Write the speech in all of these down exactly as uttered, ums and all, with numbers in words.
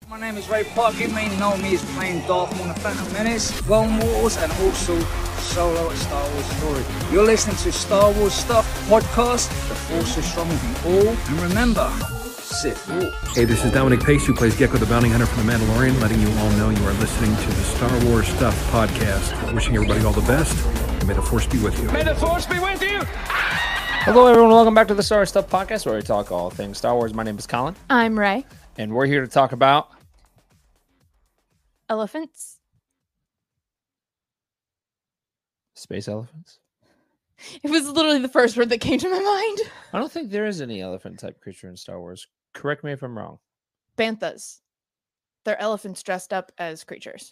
My name is Ray Park. You may know me as playing Darth Maul in The Phantom Menace, Clone Wars, and also Solo: A Star Wars Story. You're listening to Star Wars Stuff Podcast. The Force is strong with you all. And remember, Sith Walk. Hey, this is Dominic Pace, who plays Gekko the Bounty Hunter from The Mandalorian, letting you all know you are listening to the Star Wars Stuff Podcast. Wishing everybody all the best, and may the Force be with you. May the Force be with you! Hello, everyone. Welcome back to the Star Wars Stuff Podcast, where we talk all things Star Wars. My name is Colin. I'm Ray. And we're here to talk about... Elephants. Space elephants? It was literally the first word that came to my mind. I don't think there is any elephant-type creature in Star Wars. Correct me if I'm wrong. Banthas. They're elephants dressed up as creatures.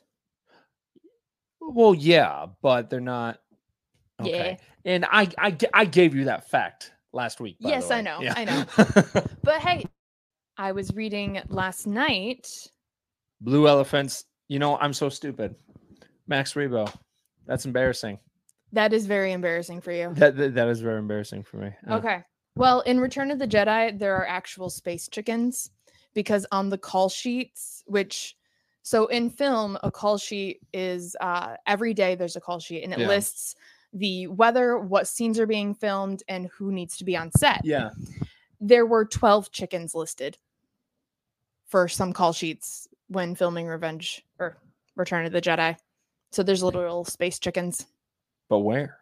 Well, yeah, but they're not... Okay. Yeah. And I, I, I gave you that fact last week, by Yes, the way. I know. Yeah. I know. But hey, I was reading last night. Blue elephants. You know, I'm so stupid. Max Rebo. That's embarrassing. That is very embarrassing for you. That that, that is very embarrassing for me. Yeah. Okay. Well, in Return of the Jedi, there are actual space chickens because on the call sheets, which, so in film, a call sheet is uh, every day there's a call sheet and it Yeah. lists the weather, what scenes are being filmed, and who needs to be on set. Yeah. There were twelve chickens listed for some call sheets when filming Revenge or Return of the Jedi. So there's literal space chickens. But where?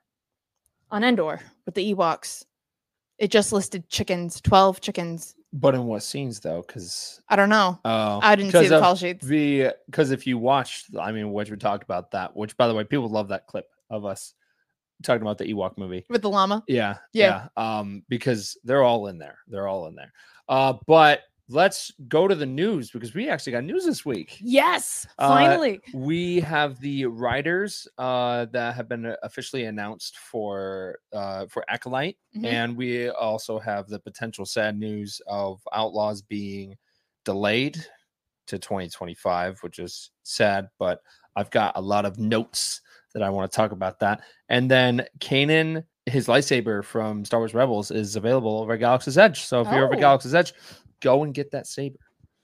On Endor with the Ewoks. It just listed chickens, twelve chickens. But in what scenes, though? Because I don't know. uh, I didn't see the call sheets. Because if you watched, I mean, what we talked about that, which, by the way, people love that clip of us talking about the Ewok movie. With the llama? Yeah. Yeah. yeah. Um, because they're all in there. They're all in there. Uh, but let's go to the news because we actually got news this week. Yes, Uh, finally. we have the writers uh, that have been officially announced for uh, for Acolyte, Mhm. and we also have the potential sad news of Outlaws being delayed to twenty twenty-five, which is sad. But I've got a lot of notes that I want to talk about that. And then Kanan, his lightsaber from Star Wars Rebels, is available over at Galaxy's Edge. So if you're over at Oh. Galaxy's Edge, go and get that saber.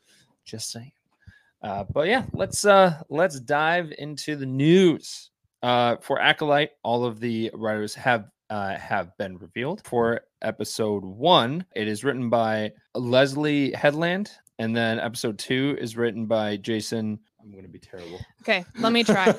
Just saying. Uh, but yeah, let's uh, let's dive into the news. Uh, for Acolyte, all of the writers have uh, have been revealed. For episode one, it is written by Leslie Headland, and then episode two is written by Jason. I'm going to be terrible. Okay, let me try.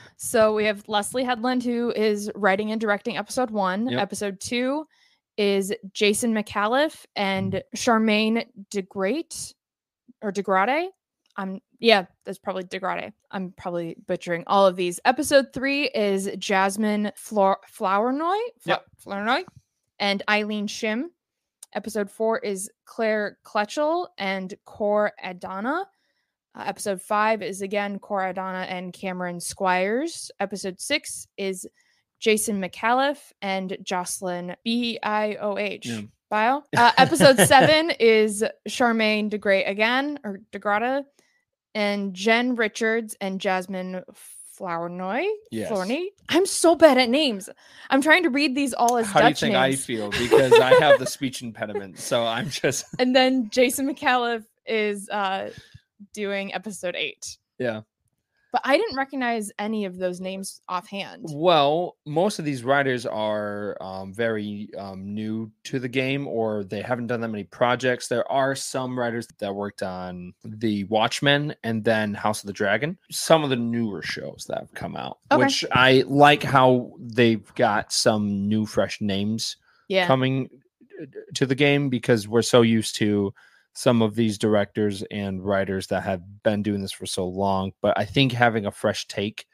So we have Leslie Headland, who is writing and directing episode one. Yep. Episode two is Jason McAuliffe and Charmaine DeGrate or DeGrade. I'm yeah, that's probably DeGrade. I'm probably butchering all of these. Episode three is Jasmine Flor- Flournoy, Fla- Yep. Flournoy, and Eileen Shim. Episode four is Claire Kletchel and Cor Adana. Uh, episode five is again Cor Adana and Cameron Squires. Episode six is Jason McAuliffe and Jocelyn B I O H. Yeah. Bio. Uh, episode seven is Charmaine DeGrate again, or DeGrata, and Jen Richards and Jasmine Flournoy. Yes. Flournoy. I'm so bad at names. I'm trying to read these all as How Dutch do you think names. I feel? Because I have the speech impediment, so I'm just And then Jason McAuliffe is uh, doing episode eight. yeah. But I didn't recognize any of those names offhand. Well, most of these writers are um, very um, new to the game, or they haven't done that many projects. There are some writers that worked on The Watchmen and then House of the Dragon, some of the newer shows that have come out, Okay. which I like how they've got some new, fresh names Yeah. coming to the game, because we're so used to some of these directors and writers that have been doing this for so long. But I think having a fresh take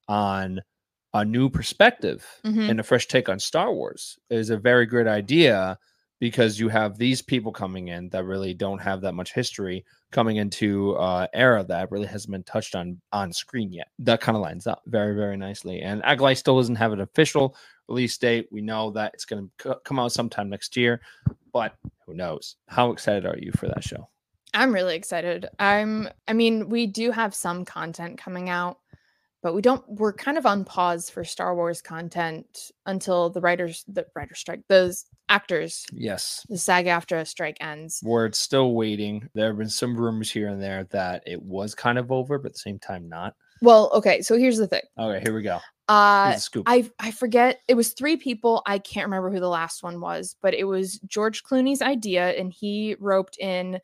on a new perspective Mhm. and a fresh take on Star Wars is a very great idea, because you have these people coming in that really don't have that much history coming into uh era that really hasn't been touched on on screen yet. That kind of lines up very, very nicely. And Acolyte still doesn't have an official release date. We know that it's going to c- come out sometime next year, but who knows? How excited are you for that show? I'm really excited. I'm I mean, we do have some content coming out, but we don't we're kind of on pause for Star Wars content until the writers the writer strike, the actors. Yes. The SAG-AFTRA strike ends. We're still waiting. There have been some rumors here and there that it was kind of over, but at the same time not. Well, okay, so here's the thing. Okay, here we go. Uh, Here's the scoop. I I forget. It was three people. I can't remember who the last one was, but it was George Clooney's idea, and he roped in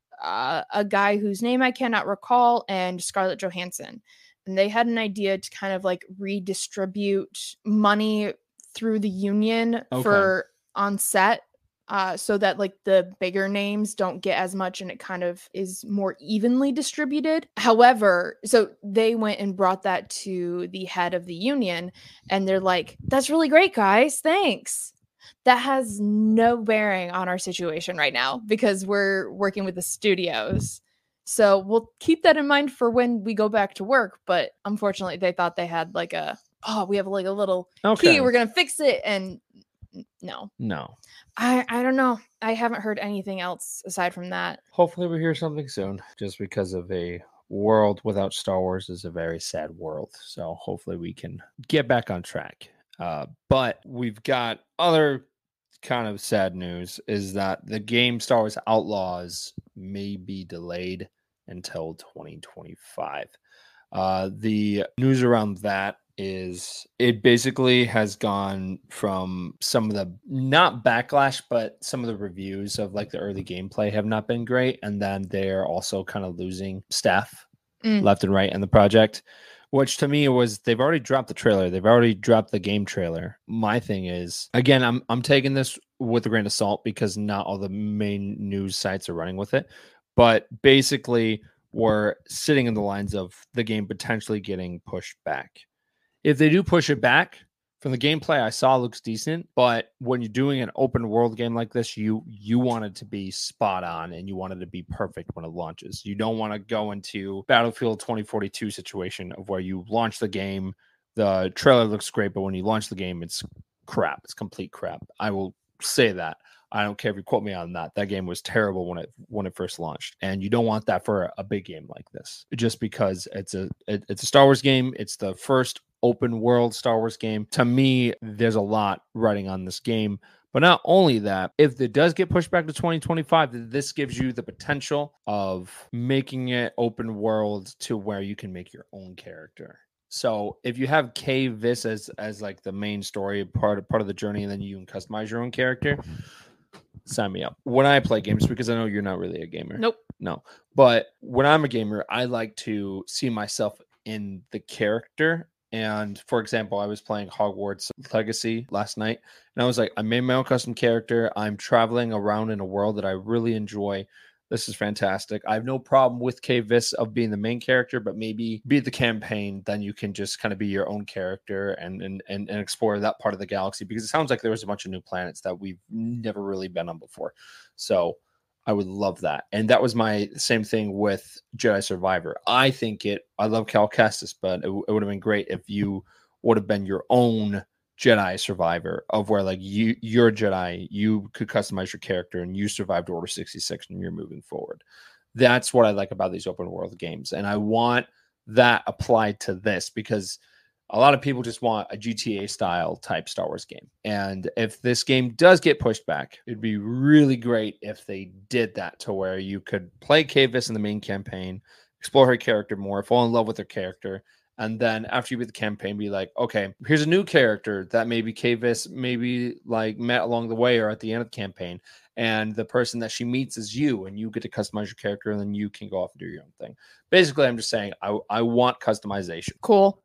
uh, a guy whose name I cannot recall and Scarlett Johansson. And they had an idea to kind of like redistribute money through the union Okay. for on set. Uh, so that like the bigger names don't get as much and it kind of is more evenly distributed. However, so they went and brought that to the head of the union and they're like, that's really great, guys. Thanks. That has no bearing on our situation right now because we're working with the studios. So we'll keep that in mind for when we go back to work. But unfortunately, they thought they had like a, oh, we have like a little Okay. key. We're going to fix it. And no. No. I, I don't know. I haven't heard anything else aside from that. Hopefully we hear something soon, just because of a world without Star Wars is a very sad world. So hopefully we can get back on track. Uh, but we've got other kind of sad news is that the game Star Wars Outlaws may be delayed until twenty twenty-five. Uh, the news around that is it basically has gone from some of the not backlash, but some of the reviews of like the early gameplay have not been great. And then they're also kind of losing staff Mm. left and right in the project, which to me was they've already dropped the trailer. They've already dropped the game trailer. My thing is, again, I'm I'm taking this with a grain of salt because not all the main news sites are running with it. But basically, we're sitting in the lines of the game potentially getting pushed back. If they do push it back, from the gameplay I saw looks decent, but when you're doing an open world game like this, you you want it to be spot on and you want it to be perfect when it launches. You don't want to go into Battlefield twenty forty-two situation of where you launch the game, the trailer looks great, but when you launch the game, it's crap. It's complete crap. I will say that. I don't care if you quote me on that. That game was terrible when it when it first launched, and you don't want that for a, a big game like this. Just because it's a it, it's a Star Wars game, it's the first open world Star Wars game. To me, there's a lot riding on this game. But not only that, if it does get pushed back to twenty twenty-five, this gives you the potential of making it open world to where you can make your own character. So if you have Kay Viss as as like the main story part of part of the journey, and then you can customize your own character, sign me up. When I play games, because I know you're not really a gamer. Nope. No. But when I'm a gamer, I like to see myself in the character. And for example, I was playing Hogwarts Legacy last night, and I was like, I made my own custom character. I'm traveling around in a world that I really enjoy. This is fantastic. I have no problem with Kay Viss of being the main character, but maybe be the campaign. Then you can just kind of be your own character and, and and and explore that part of the galaxy, because it sounds like there was a bunch of new planets that we've never really been on before. So I would love that. And that was my same thing with Jedi Survivor. I think it, I love Cal Kestis, but it, it would have been great if you would have been your own Jedi Survivor, of where like you, you're a Jedi, you could customize your character and you survived Order sixty-six and you're moving forward. That's what I like about these open world games. And I want that applied to this, because a lot of people just want a G T A style type Star Wars game. And if this game does get pushed back, it'd be really great if they did that, to where you could play Kay Viss in the main campaign, explore her character more, fall in love with her character. And then after you beat the campaign, be like, okay, here's a new character that maybe Kay Viss maybe like met along the way or at the end of the campaign. And the person that she meets is you, and you get to customize your character, and then you can go off and do your own thing. Basically, I'm just saying I, I want customization. Cool.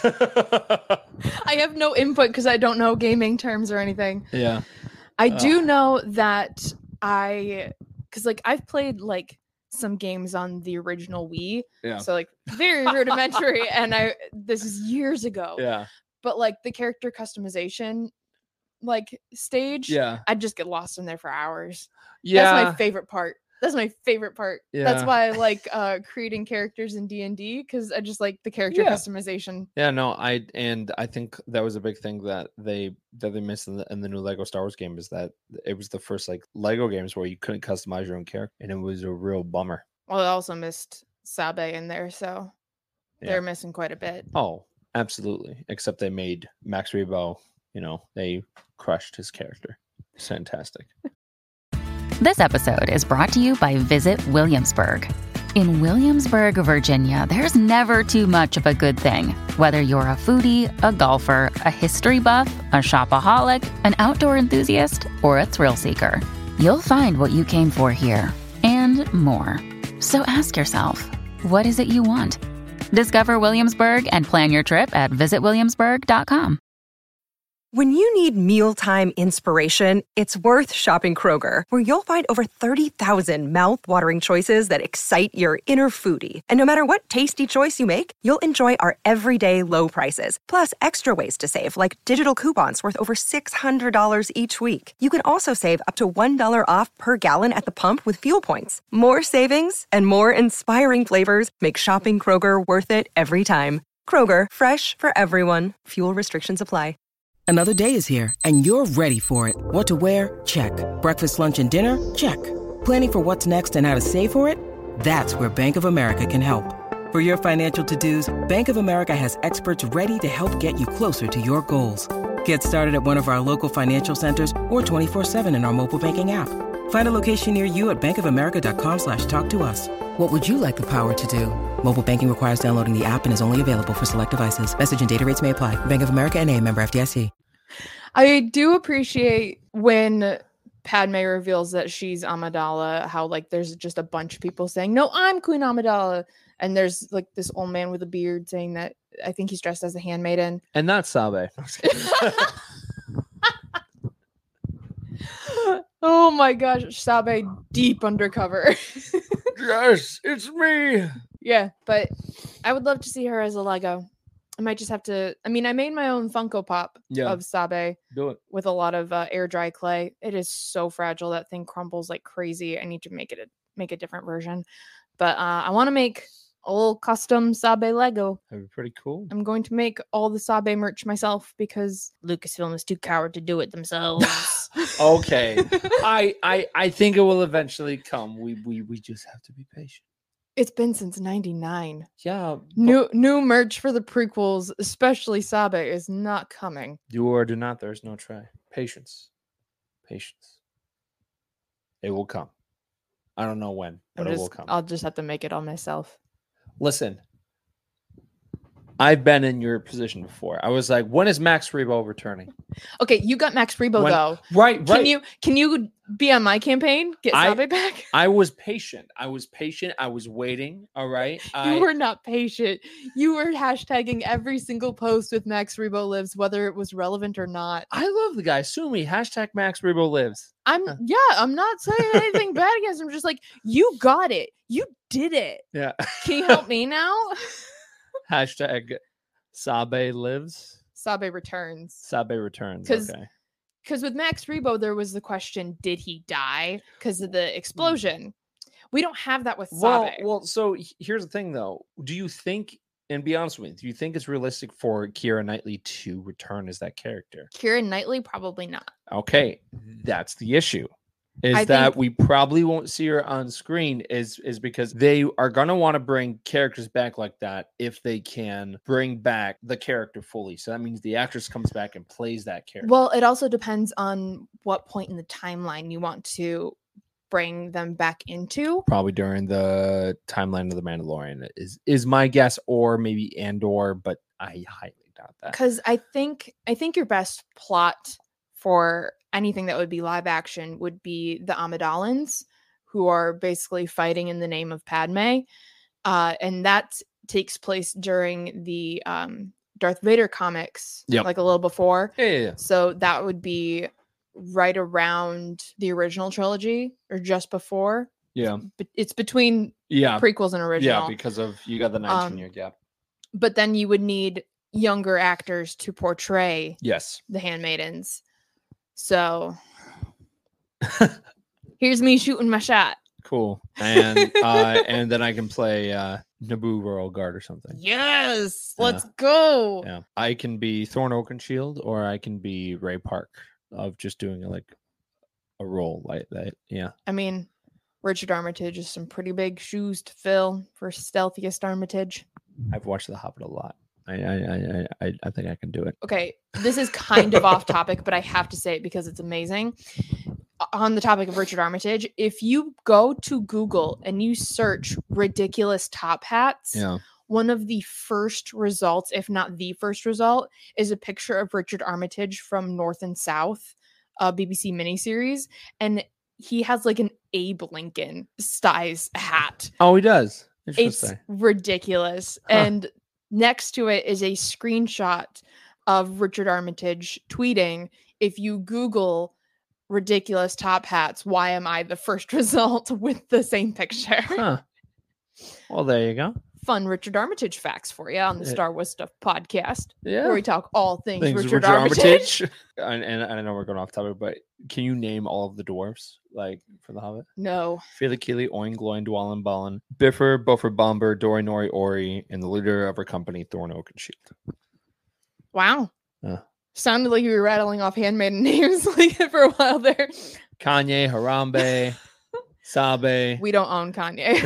That- I have no input because I don't know gaming terms or anything. yeah. I do Ugh. know that I, because like I've played like some games on the original Wii. Yeah. So like very rudimentary. And I, this is years ago. Yeah. But like the character customization like stage, Yeah. I'd just get lost in there for hours. Yeah. That's my favorite part. That's my favorite part. That's Yeah. why I like uh creating characters in D and D, because I just like the character Yeah. customization. Yeah, no, I and I think that was a big thing that they that they missed in the, in the new Lego Star Wars game, is that it was the first like Lego games where you couldn't customize your own character, and it was a real bummer. Well, I also missed Sabe in there, so Yeah. they're missing quite a bit. Oh, absolutely. Except they made Max Rebo, you know, they crushed his character. It's fantastic. This episode is brought to you by Visit Williamsburg. In Williamsburg, Virginia, there's never too much of a good thing. Whether you're a foodie, a golfer, a history buff, a shopaholic, an outdoor enthusiast, or a thrill seeker, you'll find what you came for here and more. So ask yourself, what is it you want? Discover Williamsburg and plan your trip at visit williamsburg dot com. When you need mealtime inspiration, it's worth shopping Kroger, where you'll find over thirty thousand mouth-watering choices that excite your inner foodie. And no matter what tasty choice you make, you'll enjoy our everyday low prices, plus extra ways to save, like digital coupons worth over six hundred dollars each week. You can also save up to one dollar off per gallon at the pump with fuel points. More savings and more inspiring flavors make shopping Kroger worth it every time. Kroger, fresh for everyone. Fuel restrictions apply. Another day is here, and you're ready for it. What to wear? Check. Breakfast, lunch, and dinner? Check. Planning for what's next and how to save for it? That's where Bank of America can help. For your financial to-dos, Bank of America has experts ready to help get you closer to your goals. Get started at one of our local financial centers or twenty-four seven in our mobile banking app. Find a location near you at bankofamerica.com slash talk to us. What would you like the power to do? Mobile banking requires downloading the app and is only available for select devices. Message and data rates may apply. Bank of America N A, member F D I C. I do appreciate when Padme reveals that she's Amidala, how like there's just a bunch of people saying, no, I'm Queen Amidala. And there's like this old man with a beard saying that I think he's dressed as a handmaiden. And that's Sabe. Oh my gosh, Sabe deep undercover. Yes, it's me. Yeah, but I would love to see her as a Lego. I might just have to. I mean, I made my own Funko Pop Yeah. of Sabe Do it. with a lot of uh, air dry clay. It is so fragile. That thing crumbles like crazy. I need to make it a, make a different version. But uh, I want to make a little custom Sabe Lego. That'd be pretty cool. I'm going to make all the Sabe merch myself because Lucasfilm is too coward to do it themselves. Okay. I, I I think it will eventually come. We we we just have to be patient. It's been since ninety-nine. Yeah. New new merch for the prequels, especially Sabe, is not coming. Do or do not, there's no try. Patience. Patience. It will come. I don't know when, but I'm it just, will come. I'll just have to make it all myself. Listen, I've been in your position before. I was like, when is Max Rebo returning? Okay, you got Max Rebo When- though. Right, Can right. you can you be on my campaign? Get I- Sabe back? I was patient. I was patient. I was waiting. All right. I, You were not patient. You were hashtagging every single post with Max Rebo lives, whether it was relevant or not. I love the guy. Sue me. Hashtag Max Rebo lives. I'm Huh. yeah, I'm not saying anything bad against him. Just like you got it. You did it. Yeah. Can you help me now? Hashtag Sabe lives. Sabe returns. Sabe returns. 'Cause Okay. Because with Max Rebo, there was the question, did he die because of Hmm. the explosion? We don't have that with Sabe. Well, well, so h- here's the thing, though. Do you think, and be honest with me, do you think it's realistic for Keira Knightley to return as that character? Keira Knightley, probably not. Okay, that's the issue. Is I that think- we probably won't see her on screen is is because they are gonna want to bring characters back like that if they can bring back the character fully. So that means the actress comes back and plays that character. Well, it also depends on what point in the timeline you want to bring them back into. Probably during the timeline of the Mandalorian is is my guess, or maybe Andor, but I highly doubt that. Because I think I think your best plot for anything that would be live action would be the Amidalans, who are basically fighting in the name of Padme. Uh, and that takes place during the um, Darth Vader comics, Yep. like a little before. Yeah, yeah, yeah. So that would be right around the original trilogy or just before. Yeah. But it's between Yeah. prequels and original. Yeah, because of you got the nineteen Um, year gap. But then you would need younger actors to portray Yes. the handmaidens. So here's me shooting my shot. Cool. And uh and then I can play uh Naboo Royal Guard or something. Yes, Yeah. let's go. Yeah. I can be Thorn Oakenshield or I can be Ray Park of just doing like a role like that. Yeah. I mean, Richard Armitage is some pretty big shoes to fill for stealthiest Armitage. I've watched The Hobbit a lot. I I I I, I think I can do it. Okay, this is kind of off topic, but I have to say it because it's amazing. On the topic of Richard Armitage, if you go to Google and you search ridiculous top hats, Yeah. one of the first results, if not the first result, is a picture of Richard Armitage from North and South, a B B C miniseries, and he has like an Abe Lincoln size hat. Oh, he does. It's Interesting. ridiculous. Huh. And next to it is a screenshot of Richard Armitage tweeting, if you Google ridiculous top hats, why am I the first result with the same picture? Huh. Well, there you go. Fun Richard Armitage facts for you on the Yeah. Star Wars Stuff podcast, Yeah. where we talk all things, Things Richard, Armitage. and, and I know we're going off topic, but can you name all of the dwarves like for the Hobbit? No. Felikili, Oin, Gloin, Dwalin, Balin, Bifur, Buffer, Bomber, Dori, Nori, Ori, and the leader of our company, Thorn, Oak, and Shield. Wow. Yeah. Sounded like you were rattling off handmaiden names like for a while there. Kanye, Harambe, Sabe. We don't own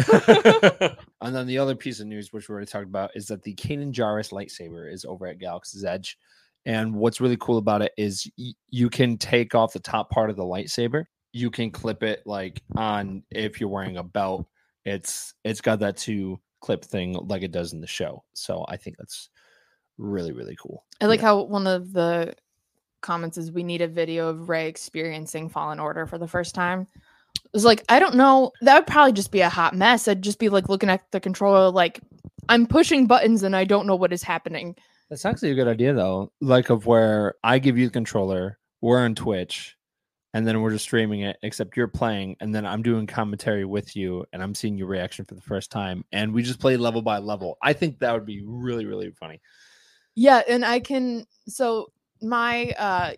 Kanye. And then the other piece of news, which we already talked about, is that the Kanan Jarrus lightsaber is over at Galaxy's Edge. And what's really cool about it is y- you can take off the top part of the lightsaber. You can clip it like on if you're wearing a belt. It's it's got that two clip thing like it does in the show. So I think that's really, really cool. I like Yeah. how one of the comments is we need a video of Rey experiencing Fallen Order for the first time. It was like, I don't know. That would probably just be a hot mess. I'd just be like looking at the controller, like I'm pushing buttons and I don't know what is happening. That's actually a good idea, though. Like of where I give you the controller, we're on Twitch, and then we're just streaming it, except you're playing, and then I'm doing commentary with you, and I'm seeing your reaction for the first time, and we just play level by level. I think that would be really, really funny. Yeah, and I can so my uh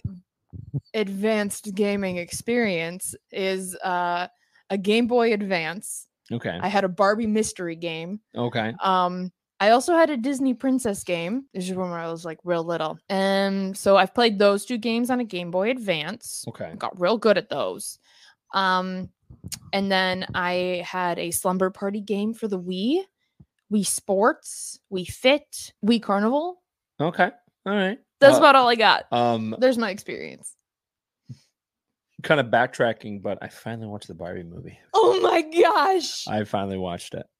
advanced gaming experience is uh a Game Boy Advance. Okay. I had a Barbie mystery game. Okay. Um I also had a Disney Princess game. This is when I was like real little. And so I've played those two games on a Game Boy Advance. Okay. Got real good at those. Um and then I had a Slumber Party game for the Wii, Wii Sports, Wii Fit, Wii Carnival. Okay. All right. That's Uh, about all I got. um There's my experience. kind of backtracking, but I finally watched the Barbie movie. Oh my gosh. I finally watched it.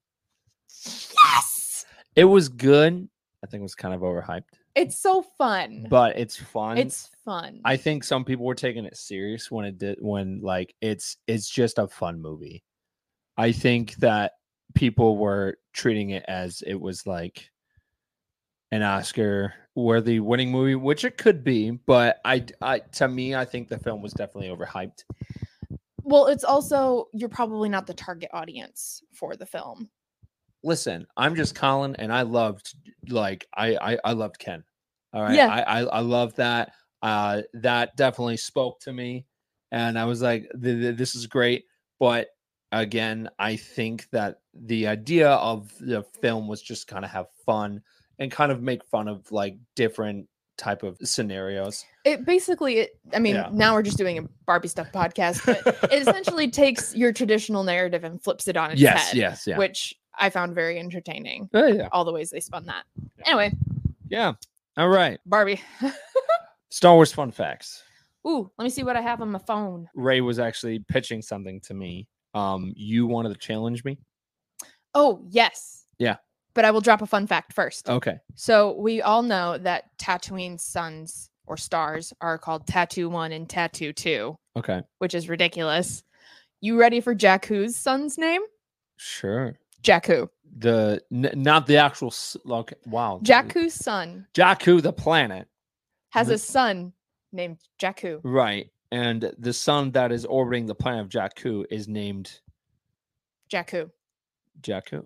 Yes. It was good. I think it was kind of overhyped, It's so fun. but it's fun. It's fun. I think some people were taking it serious when it did when like it's it's just a fun movie. I think that people were treating it as it was like an Oscar worthy winning movie, which it could be, but I I to me I think the film was definitely overhyped. Well, it's also you're probably not the target audience for the film. Listen, I'm just Colin, and I loved like I I, I loved Ken. All right, Yeah. I, I I love that. Uh, that definitely spoke to me, and I was like, th- th- this is great. But again, I think that the idea of the film was just kind of have fun and kind of make fun of like different type of scenarios. It basically, it, I mean, Yeah. now we're just doing a Barbie stuff podcast, but it essentially takes your traditional narrative and flips it on its Yes, head, yes, yeah. which I found very entertaining. Oh, yeah, All the ways they spun that. Anyway, yeah. All right, Barbie. Star Wars fun facts. Ooh, let me see what I have on my phone. Ray was actually pitching something to me. Um, you wanted to challenge me. Oh, yes. Yeah. But I will drop a fun fact first. Okay. So we all know that Tatooine's suns or stars are called Tattoo One and Tattoo Two, Okay. which is ridiculous. You ready for Jakku's son's name? Sure. Jakku. The n- not the actual. s- Okay. Wow. Jakku's son Jakku, the planet. has The- a son named Jakku. Right. And the sun that is orbiting the planet of Jakku is named Jakku. Jakku.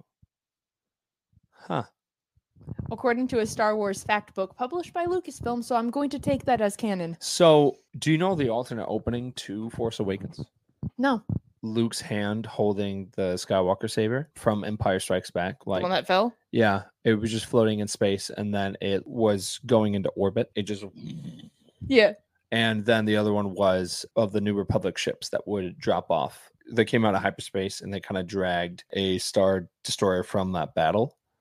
Huh. According to a Star Wars fact book published by Lucasfilm, so I'm going to take that as canon. So, do you know the alternate opening to Force Awakens? No, Luke's hand holding the Skywalker saber from Empire Strikes Back. the Like, one that fell. yeah, it was just floating in space, and then it was going into orbit. It just, Yeah. and then the other one was of the New Republic ships that would drop off. They came out of hyperspace, and they kind of dragged a Star Destroyer from that battle.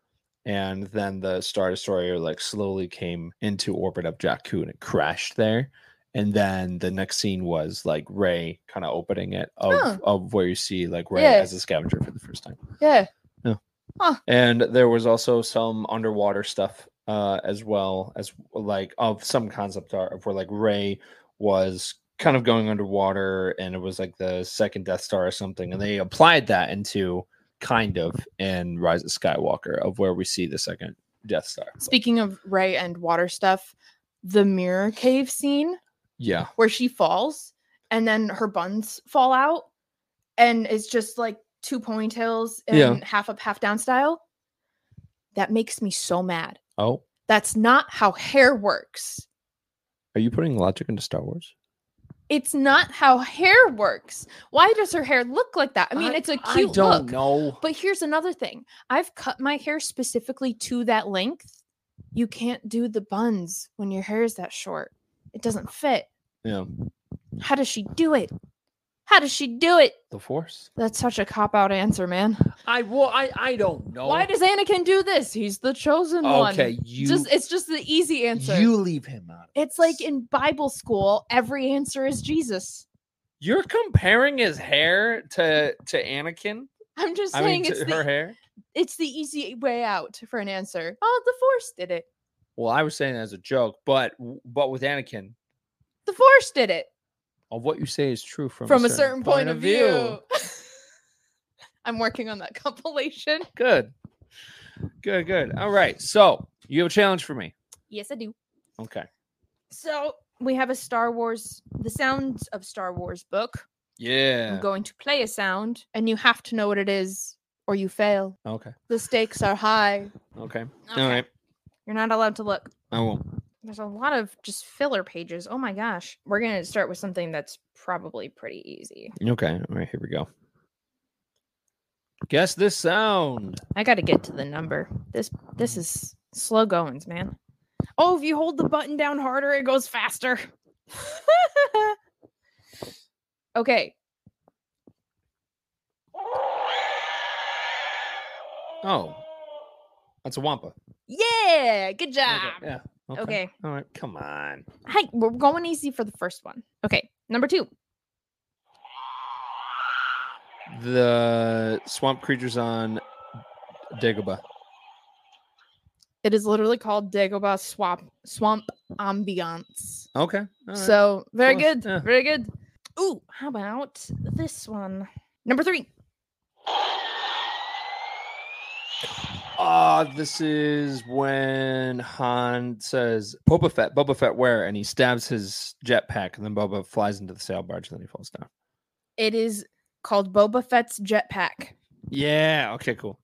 And then the Star Destroyer like slowly came into orbit of Jakku and it crashed there. And then the next scene was like Rey kind of opening it of, Huh. of where you see like Rey Yeah. as a scavenger for the first time. Yeah. Yeah. Huh. And there was also some underwater stuff uh, as well as like of some concept art of where like Rey was kind of going underwater and it was like the second Death Star or something. And they applied that into kind of in Rise of Skywalker of where we see the second Death Star. Speaking of Rey and water stuff, the mirror cave scene Yeah. where she falls and then her buns fall out and it's just like two ponytails and Yeah. half up, half down style. That makes me so mad. Oh, That's not how hair works. are you putting logic into Star Wars? It's not how hair works. Why does her hair look like that? I mean, it's a cute I don't look. know. But here's another thing. I've cut my hair specifically to that length. You can't do the buns when your hair is that short. It doesn't fit. Yeah. How does she do it? How does she do it? The Force. That's such a cop-out answer, man. I well, I I don't know. Why does Anakin do this? He's the chosen one. Okay, you Just it's just the easy answer. you leave him out. of It's this. like in Bible school, every answer is Jesus. You're comparing his hair to to Anakin. I'm just I saying mean, it's to the her hair. it's the easy way out for an answer. Oh, the Force did it. Well, I was saying that as a joke, but but with Anakin, The Force did it of what you say is true from from a certain point of view. I'm working on that compilation. Good, good, good. All right. So you have a challenge for me. Yes, I do. Okay. So we have a Star Wars, the Sounds of Star Wars book. Yeah. I'm going to play a sound, and you have to know what it is, or you fail. Okay. The stakes are high. Okay. Okay. All right. You're not allowed to look. I won't. There's a lot of just filler pages. Oh my gosh. We're going to start with something that's probably pretty easy. Okay. All right. Here we go. Guess this sound. I got to get to the number. This this is slow goings, man. Oh, if you hold the button down harder, it goes faster. Okay. Oh, that's a Wampa. Yeah, good job. Okay, yeah. Okay. Okay. All right. Come on. Hi, we're going easy for the first one. Okay, number two. The swamp creatures on Dagobah. It is literally called Dagobah Swamp Swamp Ambiance. Okay. all right. So very Close, good, yeah. very good. Ooh, how about this one? Number three. Ah, this is when Han says, Boba Fett, Boba Fett, where? And he stabs his jetpack, and then Boba flies into the sail barge, and then he falls down. It is called Boba Fett's jetpack. Yeah. Okay, cool.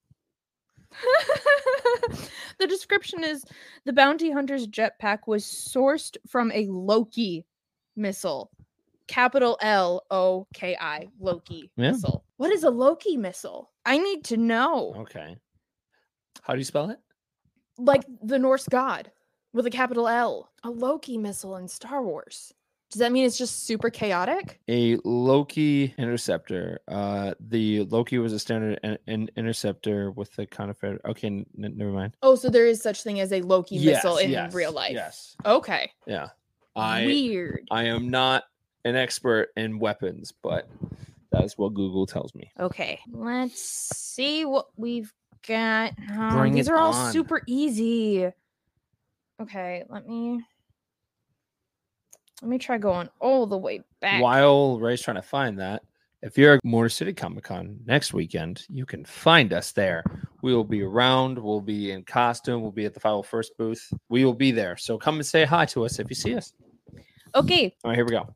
The description is the bounty hunter's jetpack was sourced from a Loki missile. Capital L O K I, Loki Yeah. missile. What is a Loki missile? I need to know. Okay. How do you spell it? Like the Norse god with a capital L. A Loki missile in Star Wars. Does that mean it's just super chaotic? A Loki interceptor. Uh, the Loki was a standard in- in- interceptor with the conifer. Okay, n- n- never mind. Oh, so there is such thing as a Loki Yes, missile in yes, real life. Yes. Okay. Yeah. I Weird. I am not an expert in weapons, but that is what Google tells me. Okay. Let's see what we've got. Oh, Bring these it are all on. super easy. Okay, let me let me try going all the way back. While Ray's trying to find that, if you're at Motor City Comic Con next weekend, you can find us there. We will be around. We'll be in costume. We'll be at the five oh first booth. We will be there. So come and say hi to us if you see us. Okay. All right, here we go.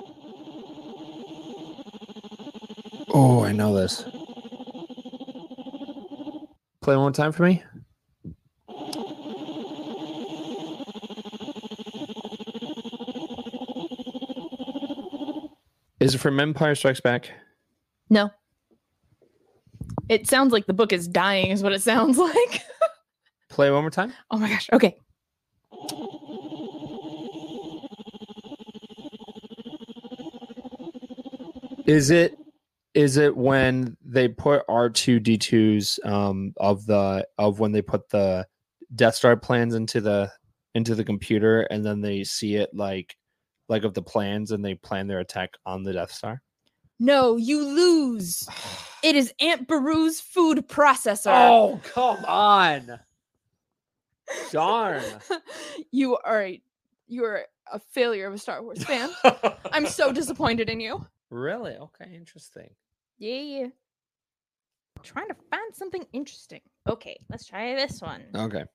Oh, I know this. Play one more time for me. Is it from Empire Strikes Back? No. It sounds like the book is dying, is what it sounds like. Play one more time. Oh my gosh. Okay. Is it Is it when they put R two D twos um of the of when they put the Death Star plans into the into the computer and then they see it like like of the plans and they plan their attack on the Death Star? No, you lose. It is Aunt Beru's food processor. Oh, come on. Darn. You are a, you are a failure of a Star Wars fan. I'm so disappointed in you. Really? Okay, interesting. Yeah. Trying to find something interesting. Okay, let's try this one. Okay.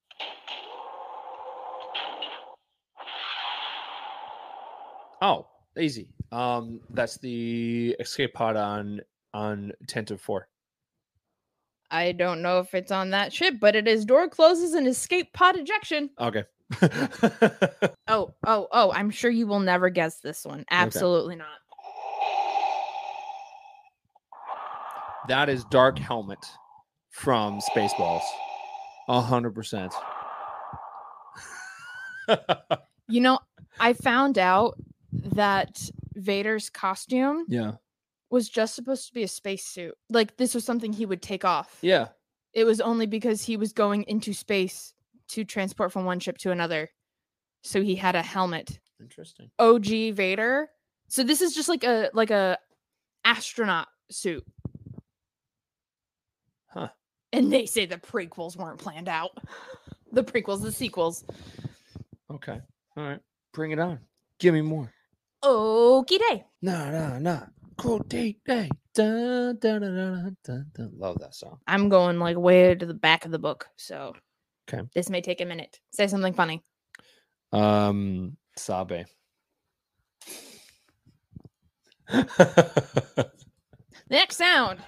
Oh, easy. Um, that's the escape pod on on Tantive four. I don't know if it's on that ship, but it is door closes and escape pod ejection. Okay. Oh, oh, oh, I'm sure you will never guess this one. Absolutely not. That is Dark Helmet from Spaceballs. A hundred percent. You know, I found out that Vader's costume Yeah. was just supposed to be a spacesuit. Like, this was something he would take off. Yeah. It was only because he was going into space to transport from one ship to another. So he had a helmet. Interesting. O G Vader. So this is just like a like a astronaut suit. Huh. And they say the prequels weren't planned out. The prequels, the sequels. Okay. All right. Bring it on. Give me more. Okie day. Nah, nah, nah. Cool date day. Dun, dun, dun, dun, dun, dun. Love that song. I'm going like way to the back of the book. So Okay. this may take a minute. Say something funny. Um, Sabe. Next sound.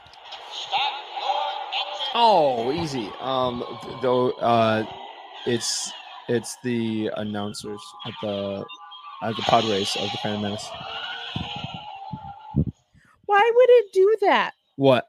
Oh, easy. Um, th- though, uh, it's it's the announcers at the at the pod race of the Phantom Menace. Why would it do that? What?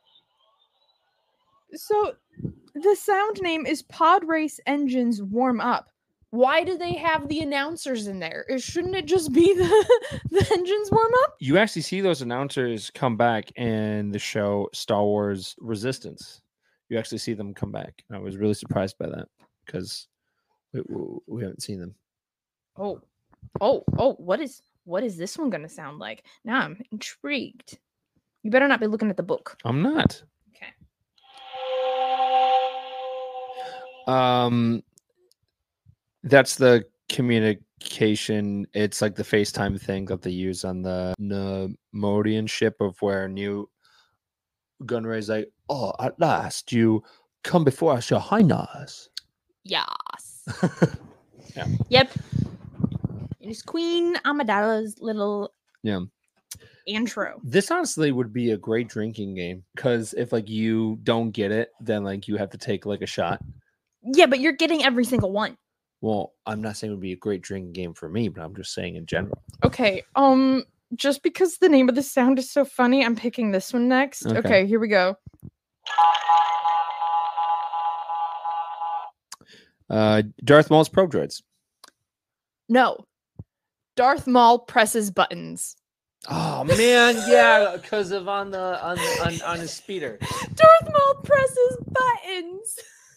So the sound name is Pod Race Engines Warm Up. Why do they have the announcers in there? It, shouldn't it just be the, the engines warm up? You actually see those announcers come back in the show Star Wars Resistance. You actually see them come back. And I was really surprised by that because we, we haven't seen them. Oh, oh, oh! What is what is this one gonna sound like? Now I'm intrigued. You better not be looking at the book. I'm not. Okay. Um, that's the communication. It's like the FaceTime thing that they use on the Nemodian ship, of where New Gunray's like, "Oh, at last you come before us, Your Highness." Yes. Yeah. Yep. It is Queen Amidala's little Yeah. intro. This honestly would be a great drinking game because if like you don't get it, then like you have to take like a shot. Yeah, but you're getting every single one. Well, I'm not saying it would be a great drinking game for me, but I'm just saying in general. Okay. Um, just because the name of the sound is so funny, I'm picking this one next. Okay. Okay, here we go. Uh, Darth Maul's probe droids. No. Darth Maul presses buttons. Oh man, yeah, because of on the on, on on his speeder. Darth Maul presses buttons.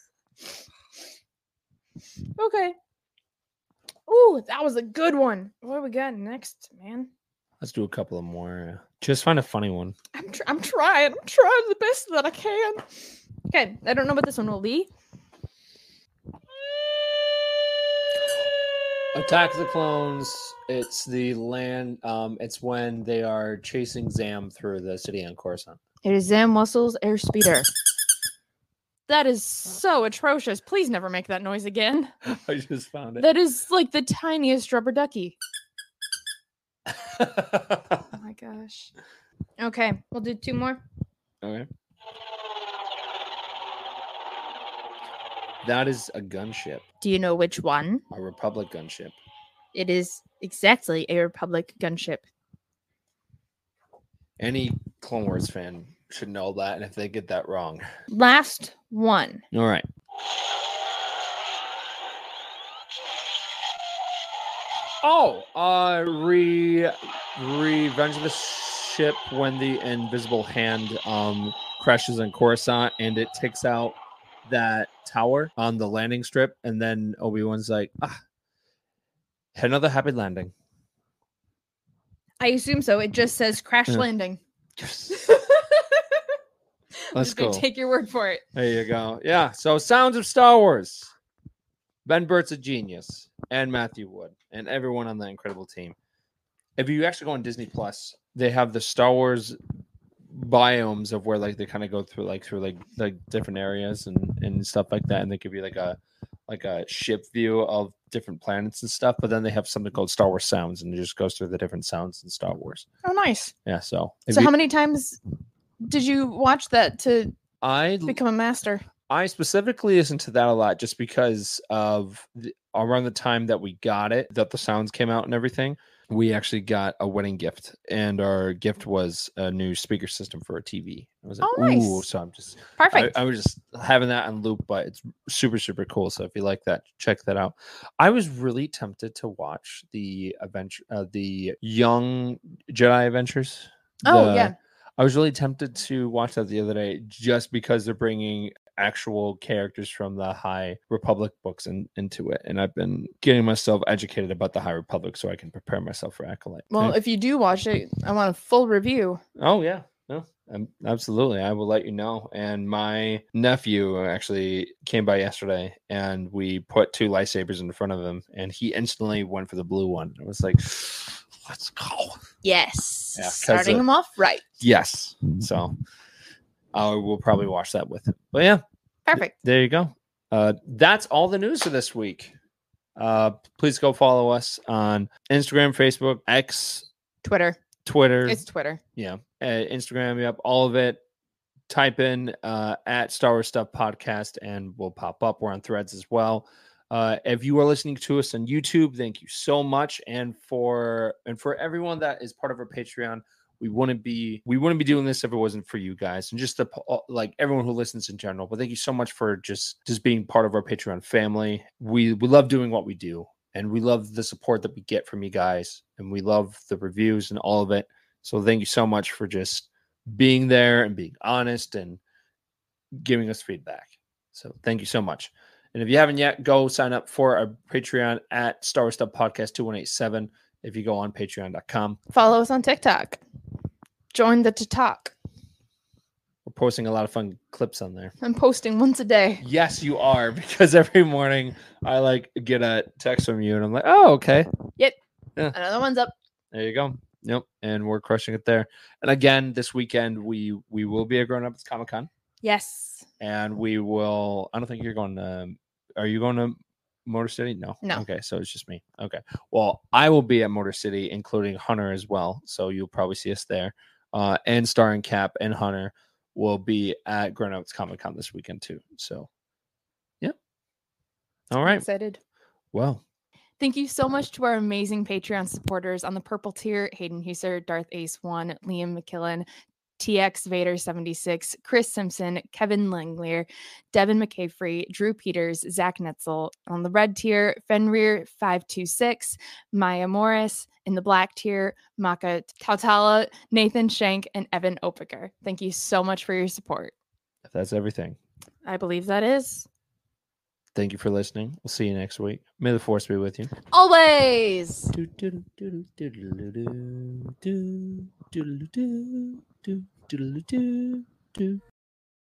Okay. Ooh, that was a good one. What do we got next, man? Let's do a couple of more. Just find a funny one. I'm tr- I'm trying. I'm trying the best that I can. Okay, I don't know what this one will be. Attack of the Clones. It's the land. Um, it's when they are chasing Zam through the city on Coruscant. It is Zam Muscle's airspeeder. That is so atrocious. Please never make that noise again. I just found it. That is like the tiniest rubber ducky. Oh my gosh. Okay, we'll do two more. Okay. That is a gunship, Do you know which one? a Republic gunship. It is exactly a Republic gunship. Any Clone Wars fan should know that, and if they get that wrong, Last one. all right. Oh, uh, re, Revenge of the ship when the invisible hand um crashes in Coruscant and it takes out that tower on the landing strip, and then Obi-Wan's like, ah, another happy landing. I assume so. It just says crash Yeah. landing. Yes. I'm Let's just gonna go. take your word for it. There you go. Yeah. So Sounds of Star Wars. Ben Burtt's a genius, and Matthew Wood, and everyone on the incredible team. If you actually go on Disney Plus, they have the Star Wars biomes of where like they kind of go through like through like like different areas and and stuff like that, and they give you like a like a ship view of different planets and stuff. But then they have something called Star Wars Sounds, and it just goes through the different sounds in Star Wars. Oh, nice. Yeah. So if So you- how many times did you watch that to I become a master? I specifically listened to that a lot just because of the, around the time that we got it, that the sounds came out and everything. We actually got a wedding gift, and our gift was a new speaker system for a T V. I was like, Oh, nice. ooh, so I'm just I, Perfect. I was just having that on loop, but it's super, super cool. So if you like that, check that out. I was really tempted to watch the adventure, uh, the Young Jedi Adventures. Oh, The- yeah. I was really tempted to watch that the other day just because they're bringing actual characters from the High Republic books in, into it. And I've been getting myself educated about the High Republic so I can prepare myself for Acolyte. Well, And- if you do watch it, I want a full review. oh, yeah. No, um, absolutely. I will let you know. And my nephew actually came by yesterday and we put two lightsabers in front of him and he instantly went for the blue one. It was like, let's go. Yes. Yeah, 'cause, Starting uh, them off right. Yes. So I will probably watch that with him. But yeah, Perfect. there you go. Uh, that's all the news for this week. Uh, please go follow us on Instagram, Facebook, X, Twitter. Twitter. It's Twitter. Yeah, uh, Instagram. Yep, all of it. Type in uh, at Star Wars Stuff Podcast, and we'll pop up. We're on Threads as well. Uh, if you are listening to us on YouTube, thank you so much. And for and for everyone that is part of our Patreon, we wouldn't be we wouldn't be doing this if it wasn't for you guys and just the like everyone who listens in general. But thank you so much for just just being part of our Patreon family. We we love doing what we do, and we love the support that we get from you guys, and we love the reviews and all of it. So thank you so much for just being there and being honest and giving us feedback. So thank you so much. And if you haven't yet, go sign up for our Patreon at Star Wars Stuff Podcast two one eight seven. If you go on patreon dot com, Follow us on TikTok. Join the TikTok. we're posting a lot of fun clips on there. I'm posting once a day. Yes, you are, because every morning I like get a text from you and I'm like, oh, okay. Another one's up. There you go. Yep. And we're crushing it there. And again, this weekend we we will be at Grown Ups Comic Con. Yes. And we will, I don't think you're going to, are you going to Motor City? No. No. Okay. So it's just me. Okay. Well, I will be at Motor City, including Hunter as well. So you'll probably see us there. Uh, and starring Cap and Hunter will be at Grown Ups Comic Con this weekend too. So, yeah. All I'm right. excited. Well, Thank you so much to our amazing Patreon supporters on the purple tier: Hayden Huser, Darth Ace one, Liam McKillen, T X Vader seventy-six, Chris Simpson, Kevin Langlear, Devin McCaffrey, Drew Peters, Zach Netzel. On the red tier, Fenrir five two six, Maya Morris. In the black tier, Maka Tautala, Nathan Shank, and Evan Opiker. Thank you so much for your support. if that's everything, I believe that is. thank you for listening. We'll see you next week. May the force be with you. Always. Do, do, do, do, do, do, do, do, do, do, do, do, do, do, do, do.